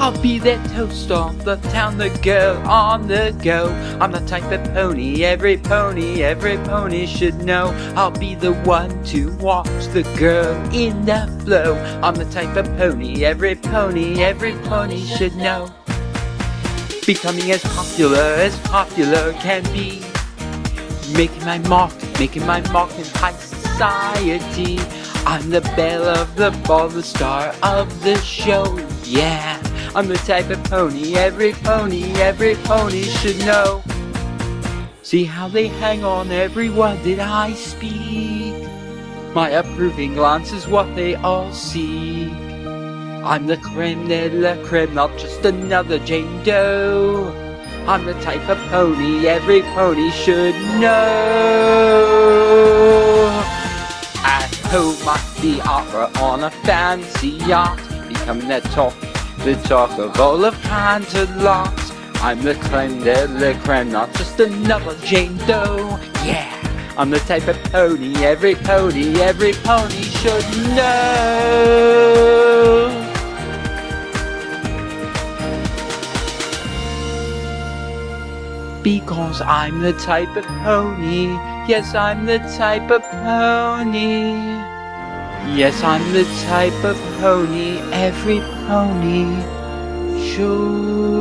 I'll be that toast of the town, the girl on the go. I'm the type of pony every pony should know. I'll be the one to watch the girl in the flow. I'm the type of pony every pony should know. Becoming as popular can be. Making my mark in high society. I'm the belle of the ball, the star of the show. Yeah, I'm the type of pony every pony should know. See how they hang on every word that I speak. My approving glance is what they all seek. I'm the creme de la creme, not just another Jane Doe. I'm the type of pony every pony should know. At home at the opera on a fancy yacht, becoming the talk of all of Canterlot. I'm the creme de la creme, not just another Jane Doe. Yeah, I'm the type of pony every pony should know. Because I'm the type of pony. Yes, I'm the type of pony. Yes, I'm the type of pony every pony should